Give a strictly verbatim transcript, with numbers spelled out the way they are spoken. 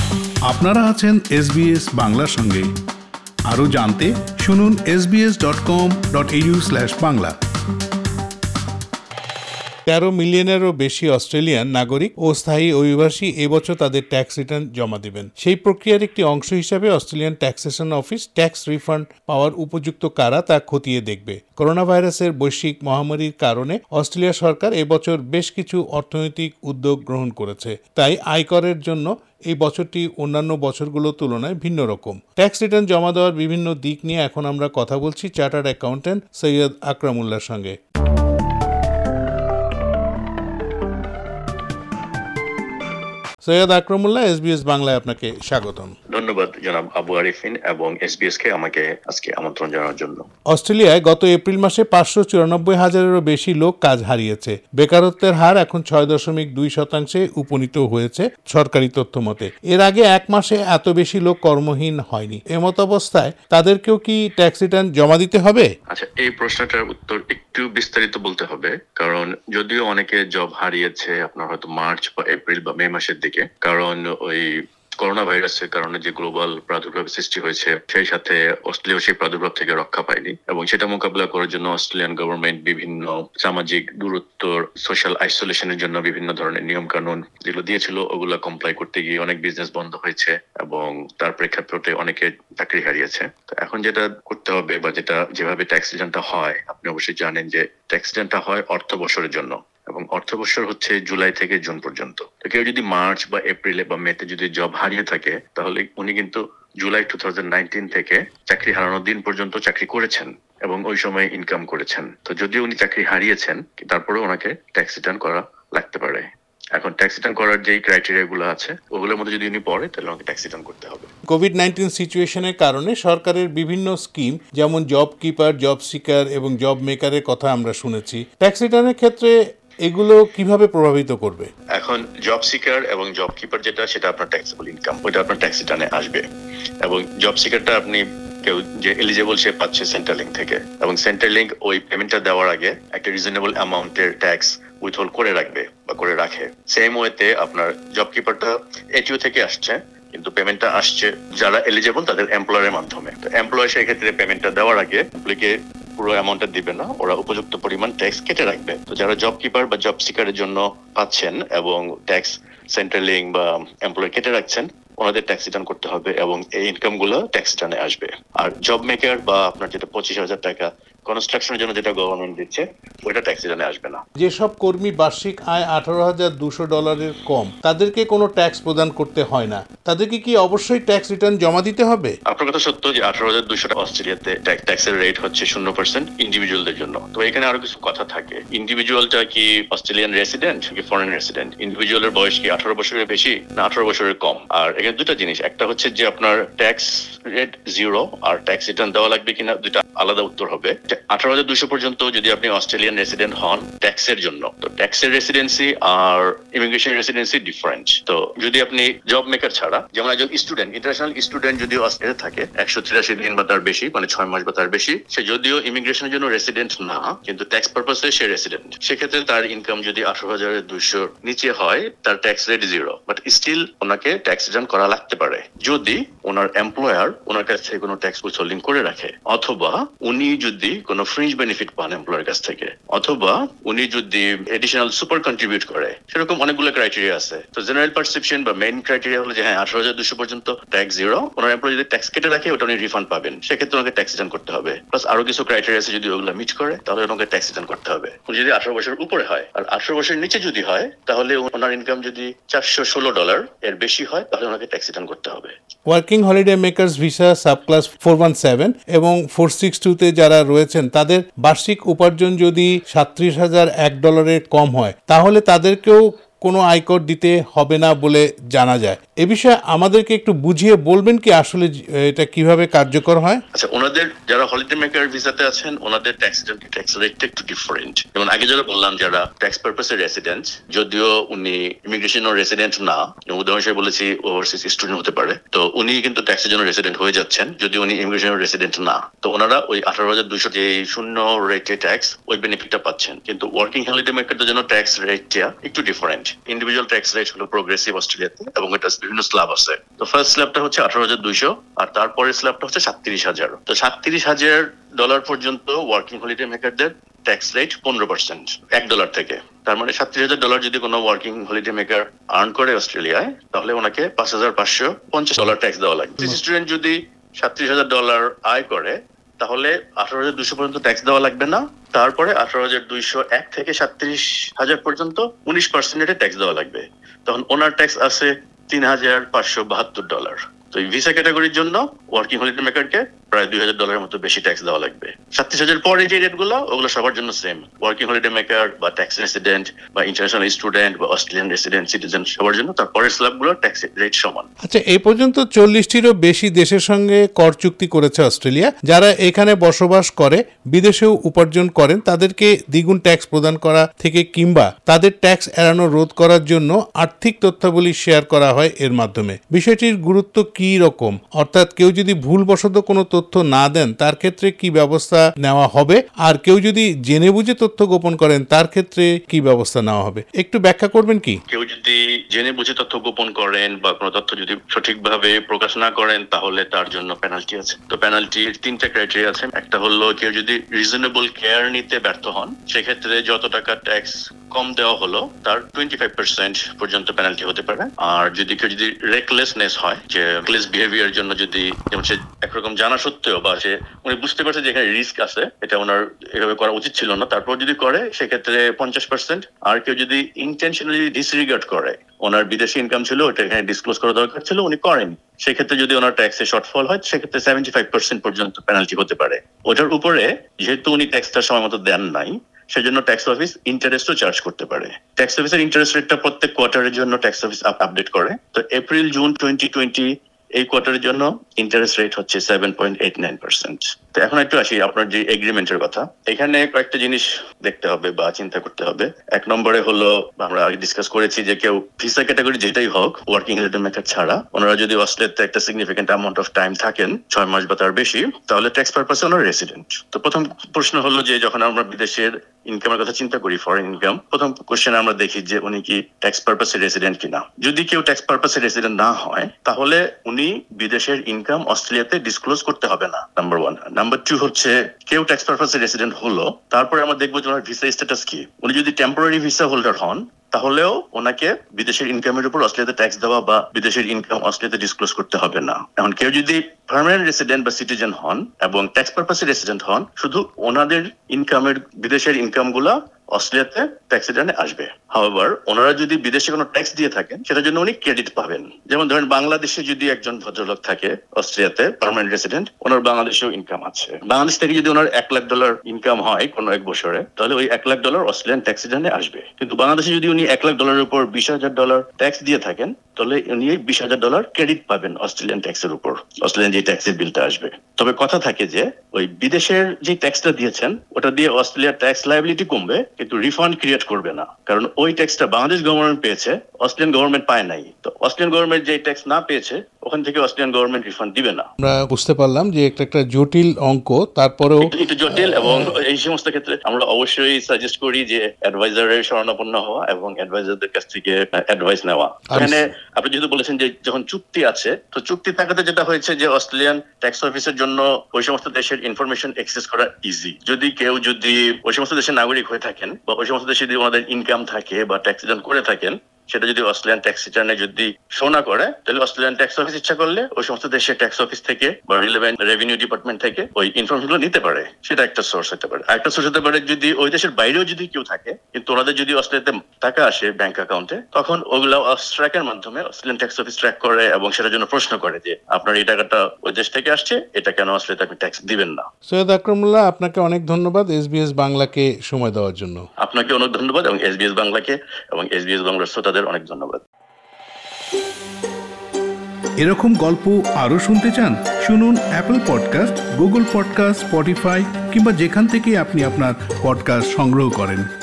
আপনারা আছেন এসবিএস বাংলার সঙ্গে। আরও জানতে শুনুন S B S dot com dot A U slash Bangla. তেরো মিলিয়নেরও বেশি অস্ট্রেলিয়ান নাগরিক ও স্থায়ী অভিবাসী এবছর তাদের ট্যাক্স রিটার্ন জমা দেবেন। সেই প্রক্রিয়ার একটি অংশ হিসাবে Australian taxation office tax refund পাওয়ার উপযুক্ত কারা তা খতিয়ে দেখবে। করোনা ভাইরাসের বৈশ্বিক মহামারীর কারণে অস্ট্রেলিয়া সরকার এবছর বেশ কিছু অর্থনৈতিক উদ্যোগ গ্রহণ করেছে, তাই আয়করের জন্য এই বছরটি অন্যান্য বছরগুলোর তুলনায় ভিন্ন রকম। ট্যাক্স রিটার্ন জমা দেওয়ার বিভিন্ন দিক নিয়ে এখন আমরা কথা বলছি চার্টার্ড অ্যাকাউন্ট্যান্ট সৈয়দ আকরামুল্লাহর সঙ্গে। সৈয়দ আকরামুল্লাহ, এসবিএস বাংলায় আপনাকে স্বাগতম। ধন্যবাদ জনাব আবু আরিফিন এবং এসবিএস কে আমাকে আজকে আমন্ত্রণ জানানোর জন্য। অস্ট্রেলিয়ায় গত এপ্রিল মাসে পাঁচশো চুরানব্বই হাজারেরও বেশি লোক কাজ হারিয়েছে। বেকারত্বের হার এখন ছয় দশমিক দুই শতাংশে উপনীত হয়েছে সরকারি তথ্য মতে। এর আগে এক মাসে এত বেশি লোক কর্মহীন হয়নি। এমত অবস্থায় তাদেরকেও কি ট্যাক্স রিটার্ন জমা দিতে হবে? আচ্ছা, এই প্রশ্নটার উত্তর একটু বিস্তারিত বলতে হবে, কারণ যদিও অনেকে জব হারিয়েছে আপনার হয়তো মার্চ বা এপ্রিল বা মে মাসের দিকে, কারণ ওই করোনা ভাইরাসের কারণে যে গ্লোবাল প্রাদুর্ভাব সৃষ্টি হয়েছে সেই সাথে অস্ট্রেলিয়া সেই প্রাদুর্ভাব থেকে রক্ষা পায়নি এবং সেটা মোকাবিলা করার জন্য অস্ট্রেলিয়ান গভর্নমেন্ট বিভিন্ন সামাজিক দূরত্ব, সোশ্যাল আইসোলেশনের জন্য বিভিন্ন ধরনের নিয়ম কানুন যেগুলো দিয়েছিল ওগুলো কমপ্লাই করতে গিয়ে অনেক বিজনেস বন্ধ হয়েছে এবং তার প্রেক্ষাপটে অনেকে চাকরি হারিয়েছে। তো এখন যেটা করতে হবে বা যেটা যেভাবে ট্যাক্স রিটার্নটা হয়, আপনি অবশ্যই জানেন যে ট্যাক্স রিটার্নটা হয় অর্থ বছরের জন্য এবং অর্থ বছর হচ্ছে জুলাই থেকে জুন পর্যন্ত। তো কেউ যদি মার্চ বা এপ্রিলে বা মেতে যদি জব হারিয়ে থাকে তাহলে উনি কিন্তু জুলাই টু থাউজেন্ড নাইনটিন থেকে চাকরি হারানোর দিন পর্যন্ত চাকরি করেছেন এবং ওই সময় ইনকাম করেছেন। তো যদিও উনি চাকরি হারিয়েছেন তারপরে ওনাকে ট্যাক্স রিটার্ন করা লাগতে পারে। এখন ট্যাক্স রিটার্ন করার যে ক্রাইটেরিয়া গুলো আছে ওগুলোর মধ্যে যদি উনি পড়ে তাহলে ওনাকে ট্যাক্স রিটার্ন করতে হবে। কোভিড নাইন্টিন সিচুয়েশনের কারণে সরকারের বিভিন্ন স্কিম যেমন জব কিপার, জব সিকার এবং জব মেকারের কথা আমরা শুনেছি। ট্যাক্স রিটার্নের ক্ষেত্রে এগুলো কিভাবে প্রভাবিত করবে? এখন জব সিকার এবং জব কিপার যেটা সেটা আপনার ট্যাক্সেবল ইনকাম, ওইটা আপনার ট্যাক্স রিটার্নে আসবে এবং জব সিকারটা আপনি কেউ যে এলিজিবল সে পাচ্ছে সেন্ট্রালিংক থেকে এবং সেন্ট্রালিংক ওই পেমেন্টটা দেওয়ার আগে একটা রিজনেবল অ্যামাউন্টের ট্যাক্স উইথহোল্ড করে রাখবে বা করে রাখে। সেম ওয়েতে আপনার জব কিপারটা এটিও থেকে আসছে কিন্তু পেমেন্টটা আসছে যারা এলিজিবল তাদের এমপ্লয়ারের মাধ্যমে। তো এমপ্লয়ার সেই ক্ষেত্রে পেমেন্টটা দেওয়ার আগে এমপ্লয়িকে পুরো অ্যামাউন্টটা দিবে না, ওরা উপযুক্ত পরিমাণ ট্যাক্স কেটে রাখবে। তো যারা জব কিপার বা জব সিকারের জন্য পাচ্ছেন এবং ট্যাক্স সেন্ট্রালিংক বা এমপ্লয় কেটে রাখছেন ওনাদের ট্যাক্স রিটার্ন করতে হবে এবং এই ইনকাম গুলো ট্যাক্স রিটার্নে আসবে। আর জব মেকার বা আপনার যেটা পঁচিশ হাজার টাকা কনস্ট্রাকশনের জন্য যেটা গভর্নমেন্ট দিচ্ছে ওইটা ট্যাক্স রিটার্নে আসবে না। যেসব কর্মী বার্ষিক আয় আঠারো হাজার দুশো ডলারের কম তাদেরকে কোনো ট্যাক্স প্রদান করতে হয় না, তাদেরকে কি অবশ্যই ট্যাক্স রিটার্ন জমা দিতে হবে? আপনার কথা সত্য যে আঠারো হাজার দুশো অস্ট্রেলিয়াতে ট্যাক্সের রেট হচ্ছে শূন্য পার্সেন্ট ইন্ডিভিজুয়ালদের জন্য। তো এখানে আরো কিছু কথা থাকে। ইন্ডিভিজুয়ালটা কি অস্ট্রেলিয়ান রেসিডেন্ট কি ফরেন রেসিডেন্ট? ইন্ডিভিজুয়ালের বয়স কি আঠারো বছরের বেশি না আঠারো বছরের কম? আর এখানে দুটা জিনিস, একটা হচ্ছে যে আপনার ট্যাক্স রেট জিরো আর ট্যাক্স রিটার্ন দেওয়া লাগবে কিনা দুটা আলাদা উত্তর হবে। আঠারো হাজার দুশো পর্যন্ত যদি আপনি অস্ট্রেলিয়ান রেসিডেন্ট হন ট্যাক্সের জন্য, তো ট্যাক্সের রেসিডেন্সি আর ইমিগ্রেশন রেসিডেন্সি ডিফারেন্ট। তো যদি আপনি জব মেকার ছাড়া যেমন একজন স্টুডেন্ট, ইন্টারন্যাশনাল স্টুডেন্ট যদি অস্ট্রেলিয়া থাকে একশো তিরাশি দিন বা তার বেশি, মানে ছয় মাস বা তার বেশি, সে যদিও ইমিগ্রেশনের জন্য রেসিডেন্ট না কিন্তু ট্যাক্স পারপাসে সে রেসিডেন্ট, সেক্ষেত্রে তার ইনকাম যদি আঠারো হাজারের দুইশোর নিচে হয় তার tax rate zero, but still ওনাকে ট্যাক্স রিটার্ন করা লাগতে পারে যদি ওনার এমপ্লয়ার ওনার কাছ থেকে কোনো ট্যাক্স উইথহোল্ডিং করে রাখে, অথবা উনি যদি কোনো ফ্রিঞ্জ বেনিফিট পান এমপ্লয়ার কাছ থেকে, অথবা উনি যদি এডিশনাল সুপার কন্ট্রিবিউট করে। সেরকম অনেকগুলো ক্রাইটেরিয়া আছে। তো জেনারেল পারসেপশন বা মেইন ক্রাইটেরিয়া হলো যে হ্যাঁ আঠারো হাজার দুশো পর্যন্ত ট্যাক্স জিরো, ওনার এমপ্লয় যদি ট্যাক্স কেটে রাখে ওটা উনি রিফান্ড পাবেন, সেক্ষেত্রে ওনাকে ট্যাক্স রিটার্ন করতে হবে। প্লাস আরো কিছু ক্রাইটেরিয়া আছে, যদি ওগুলো মিট করে তাহলে ওনাকে ট্যাক্স রিটার্ন করতে হবে। উনি যদি আঠারো বছর উপরে হয় আর আঠারো বছরের নিচে যদি হয় তাহলে ওনার ইনকাম যদি চারশো ষোলো ডলার এর বেশি হয় তাহলে ওনাকে ট্যাক্স রিটার্ন করতে হবে। Working holiday makers visa subclass four one seven এবং ফোর সিক্স টু তে যারা রয়েছেন তাদের বার্ষিক উপার্জন যদি সাতত্রিশ হাজার এক ডলারের কম হয় তাহলে তাদেরকেও কোনো আয়কর দিতে হবে না বলে জানা যায়। এ বিষয়ে আমাদেরকে একটু বুঝিয়ে বলবেন কি আসলে এটা কিভাবে কার্যকর হয়? আচ্ছা, ওনাদের যারা হলিডে মেকার ভিসাতে আছেন ওনাদের ট্যাক্স ট্যাক্স রেটটা একটু ডিফারেন্ট। যেমন আগে যারা বললাম যারা ট্যাক্স পারপাসে রেসিডেন্ট, যদিও উনি ইমিগ্রেশন ও রেসিডেন্ট না, উদাহরণ হিসেবে বলেছি ওভারসিজ স্টুডেন্ট হতে পারে, তো উনি কিন্তু ট্যাক্সের জন্য রেসিডেন্ট হয়ে যাচ্ছেন যদি উনি ইমিগ্রেশন রেসিডেন্ট না। তো ওনারা ওই আঠারো হাজার দুইশো যে শূন্য রেটে ট্যাক্স ওই বেনিফিটটা পাচ্ছেন। কিন্তু ওয়ার্কিং হলিডে মেকারদের জন্য ট্যাক্স রেটটা একটু ডিফারেন্ট। ইন্ডিভিজুয়াল ট্যাক্স রেট হলো প্রোগ্রেসিভ অস্ট্রেলিয়াতে এবং এটা বিভিন্ন স্ল্যাব আছে। তো ফার্স্ট স্ল্যাবটা হচ্ছে আঠারো হাজার দুইশো, আর তারপরের স্ল্যাবটা হচ্ছে সাতত্রিশ হাজার। তো সাতত্রিশ হাজার ডলার পর্যন্ত ওয়ার্কিং হলিডে মেকারদের ট্যাক্স রেট পনেরো পার্সেন্ট এক ডলার থেকে। তার মানে সাতত্রিশ হাজার ডলার যদি কোনো ওয়ার্কিং হলিডে মেকার আর্ন করে অস্ট্রেলিয়ায়, তাহলে ওনাকে পাঁচ হাজার পাঁচশো পঞ্চাশ ডলার ট্যাক্স দেওয়া লাগবে। স্টুডেন্ট যদি সাতত্রিশ হাজার ডলার আয় করে, তাহলে আঠারো হাজার দুইশো পর্যন্ত ট্যাক্স দেওয়া লাগবে না। তারপরে আঠারো হাজার দুইশো এক থেকে সাতত্রিশ হাজার পর্যন্ত উনিশ পার্সেন্টের ট্যাক্স দেওয়া লাগবে। তখন ওনার ট্যাক্স আছে তিন হাজার পাঁচশো বাহাত্তর ডলার। তো এই ভিসা ক্যাটাগরির জন্য ওয়ার্কিং হলিডে মেকারকে প্রায় দুই হাজার ডলারের মতো বেশি ট্যাক্স দেওয়া লাগবে। সাতত্রিশ হাজার পরে যে রেট গুলো, ওগুলো সবার জন্য সেম। ওয়ার্কিং হলিডে মেকার বা ট্যাক্স রেসিডেন্ট বা ইন্টারন্যাশনাল স্টুডেন্ট বা অস্ট্রেলিয়ান রেসিডেন্ট সিটিজেন সবার জন্য তারপরের স্ল্যাব গুলো ট্যাক্স রেট সমান। আচ্ছা, এই পর্যন্ত চল্লিশটিরও বেশি দেশের সঙ্গে কর চুক্তি করেছে অস্ট্রেলিয়া। যারা এখানে বসবাস করে বিদেশেও উপার্জন করেন, তাদেরকে দ্বিগুণ ট্যাক্স প্রদান করা থেকে কিংবা তাদের ট্যাক্স এড়ানো রোধ করার জন্য আর্থিক তথ্যাবলী শেয়ার করা হয় এর মাধ্যমে। বিষয়টির গুরুত্ব কি রকম? অর্থাৎ কেউ যদি ভুলবশত কোনো তথ্য না দেন, তার ক্ষেত্রে কি ব্যবস্থা নেওয়া হবে? আর কেউ যদি জেনে বুঝে তথ্য গোপন করেন, তার ক্ষেত্রে কি ব্যবস্থা নেওয়া হবে? একটু ব্যাখ্যা করবেন কি? কেউ যদি জেনে বুঝে তথ্য গোপন করেন বা কোনো তথ্য যদি সঠিকভাবে প্রকাশ না করেন, তাহলে তার জন্য পেনাল্টি আছে। তো পেনাল্টির তিনটা ক্রাইটেরিয়া আছে। একটা হলো কেউ যদি রিজনেবল কেয়ার নিতে ব্যর্থ হন, সেক্ষেত্রে যত টাকা ট্যাক্স কম দেওয়া হলো তার টোয়েন্টি ফাইভ পার্সেন্ট পর্যন্ত পেনাল্টি হতে পারে। আর যদি কেউ যদি রেকলেসনেস হয়, যে রেকলেস বিহেভিয়ার জন্য যদি, যেমন সে একরকম জানা সত্ত্বেও বা সে উনি বুঝতে পারছে যে এখানে রিস্ক আছে, এটা ওনার এভাবে করা উচিত ছিল না, তারপর যদি করে সেক্ষেত্রে পঞ্চাশ পার্সেন্ট। আর কেউ যদি ইন্টেনশনালি ডিসরিগার্ড করে, ওনার বিদেশি ইনকাম ছিল, ওটা এখানে ডিসক্লোজ করা দরকার ছিল, উনি করেন, সেক্ষেত্রে যদি ওনার ট্যাক্সে শর্টফল হয়, সেক্ষেত্রে সেভেন্টি ফাইভ পার্সেন্ট পর্যন্ত পেনাল্টি হতে পারে। ওটার উপরে যেহেতু উনি ট্যাক্সটা সময় মতো দেন নাই, সেজন্য ট্যাক্স অফিস ইন্টারেস্টও চার্জ করতে পারে। ট্যাক্স অফিসের ইন্টারেস্ট রেটটা প্রত্যেক কোয়ার্টারের জন্য ট্যাক্স অফিস আপডেট করে। তো এপ্রিল জুন টোয়েন্টি টোয়েন্টি এই কোয়ার্টারের জন্য ইন্টারেস্ট রেট হচ্ছে seven point eight nine percent. তো এখন একটু আসি আপনার যে এগ্রিমেন্টের কথা। এখানে কয়েকটা জিনিস দেখতে হবে বা চিন্তা করতে হবে। এক নম্বরে হলো, আমরা আগে ডিসকাস করেছি যে কেউ ভিসা ক্যাটাগরি যেটাই হোক, ওয়ার্কিং হলিডে মেকার ছাড়া ওনারা যদি অস্ট্রেলিয়াতে একটা সিগনিফিকেন্ট অ্যামাউন্ট অফ টাইম থাকেন, ছয় মাস বা তার বেশি, তাহলে ট্যাক্স পারপাসে ওনারা রেসিডেন্ট। তো প্রথম প্রশ্ন হলো যে যখন আমরা বিদেশের ইনকামের কথা চিন্তা করি, ফরেন ইনকাম, প্রথম কোশ্চেন আমরা দেখি যে উনি কি ট্যাক্স পারপাসে রেসিডেন্ট কিনা। যদি কেউ ট্যাক্স পারপাসে রেসিডেন্ট না হয়, তাহলে উনি বিদেশের ইনকাম অস্ট্রেলিয়াতে ডিসক্লোজ করতে হবে না, নাম্বার ওয়ান। নাম্বার টু হচ্ছে কেউ ট্যাক্স পারপাসে রেসিডেন্ট হলো, তারপরে আমরা দেখবো যে ওনার ভিসা স্ট্যাটাস কি। উনি যদি টেম্পোরারি ভিসা হোল্ডার হন, তাহলেও ওনাকে বিদেশের ইনকামের উপর অস্ট্রেলিয়াতে ট্যাক্স দেওয়া বা বিদেশের ইনকাম অস্ট্রেলিয়াতে ডিসক্লোজ করতে হবে না। এখন কেউ যদি পার্মানেন্ট রেসিডেন্ট বা সিটিজেন হন এবং ট্যাক্স পারপাসে রেসিডেন্ট হন, শুধু ওনাদের ইনকামের বিদেশের ইনকাম গুলা অস্ট্রেলিয়াতে ট্যাক্স রিটার্নে আসবে। হাওয়েভার ওনারা যদি বিদেশে কোনো ট্যাক্স দিয়ে থাকেন, সেটার জন্য উনি ক্রেডিট পাবেন। যেমন ধরেন বাংলাদেশে যদি একজন ভদ্রলোক থাকে অস্ট্রেলিয়াতে পার্মানেন্ট রেসিডেন্ট, ওনার বাংলাদেশেও ইনকাম আছে, বাংলাদেশ থেকে যদি ওনার এক লাখ ডলার ইনকাম হয় কোনো এক বছরে, তাহলে ওই এক লাখ ডলার অস্ট্রেলিয়ান ট্যাক্স রিটার্নে আসবে। কিন্তু বাংলাদেশে যদি উনি এক লাখ ডলারের উপর বিশ হাজার ডলার ট্যাক্স দিয়ে থাকেন, তাহলে উনি বিশ হাজার ডলার ক্রেডিট পাবেন অস্ট্রেলিয়ান ট্যাক্সের উপর, অস্ট্রেলিয়ান যে ট্যাক্সের বিলটা আসবে। তবে কথা থাকে যে ওই বিদেশের যে ট্যাক্সটা দিয়েছেন, ওটা দিয়ে অস্ট্রেলিয়ার ট্যাক্স লায়াবিলিটি কমবে, কিন্তু রিফান্ড ক্রিয়েট করবে না। কারণ ওই ট্যাক্সটা বাংলাদেশ গভর্নমেন্ট পেয়েছে, অস্ট্রেলিয়ান গভর্নমেন্ট পায় নাই। তো অস্ট্রেলিয়ান গভর্নমেন্ট যে ট্যাক্স না পেয়েছে, ওখান থেকে অস্ট্রেলিয়ান গভর্নমেন্ট রিফান্ড দিবে না। আমরা বুঝতে পারলাম যে একটা একটা জটিল অঙ্ক, তারপরেও একটু জটিল, এবং এই সমস্ত ক্ষেত্রে আমরা অবশ্যই সাজেস্ট করি যে অ্যাডভাইজারের শরণাপন্ন হওয়া এবং অ্যাডভাইজারদের কাছ থেকে অ্যাডভাইস নেওয়া। এখানে আপনি যেহেতু বলেছেন যে যখন চুক্তি আছে, তো চুক্তি থাকাতে যেটা হয়েছে যে অস্ট্রেলিয়ান ট্যাক্স অফিসের জন্য ওই সমস্ত দেশের ইনফরমেশন অ্যাক্সেস করা ইজি। যদি কেউ যদি ওই সমস্ত দেশের নাগরিক হয়ে থাকেন বা ওই সমস্ত দেশে যদি ওনাদের ইনকাম থাকে বা ট্যাক্স রিটার্ন করে থাকেন, সেটা যদি অস্ট্রেলিয়ান ট্যাক্স রিটার্নে যদি শো না করে, তাহলে অস্ট্রেলিয়ান ট্যাক্স অফিস ইচ্ছা করলে ওই সমস্ত দেশের ট্যাক্স অফিস থেকে বা রিলেভেন্ট রেভিনিউ ডিপার্টমেন্ট থেকে ওই ইনফরমেশন গুলো নিতে পারে। সেটা একটা সোর্স হতে পারে। আরেকটা সোর্স হতে পারে যদি ওই দেশের বাইরেও যদি কেউ থাকে, কিন্তু ওনাদের যদি অস্ট্রেলিয়াতে টাকা আসে ব্যাংক অ্যাকাউন্টে, তখন ওগুলো অস্ট্রাকের মাধ্যমে অস্ট্রেলিয়ান ট্যাক্স অফিস ট্র্যাক করে এবং সেটার জন্য প্রশ্ন করে যে আপনার এই টাকাটা ওই দেশ থেকে আসছে, এটা কেন অস্ট্রেলিয়াতে আপনি ট্যাক্স দিবেন না। সৈয়দ আকরামুল্লাহ, আপনাকে অনেক ধন্যবাদ এসবিএস বাংলাকে সময় দেওয়ার জন্য। আপনাকে অনেক ধন্যবাদ এবং এসবিএস বাংলাকে এবং এসবিএস বাংলার শ্রোতাদের অনেক ধন্যবাদ। এরকম গল্প আরও শুনতে চান? শুনুন Apple podcast, Google podcast, Spotify কিংবা যেখান থেকে আপনি আপনার পডকাস্ট সংগ্রহ করেন।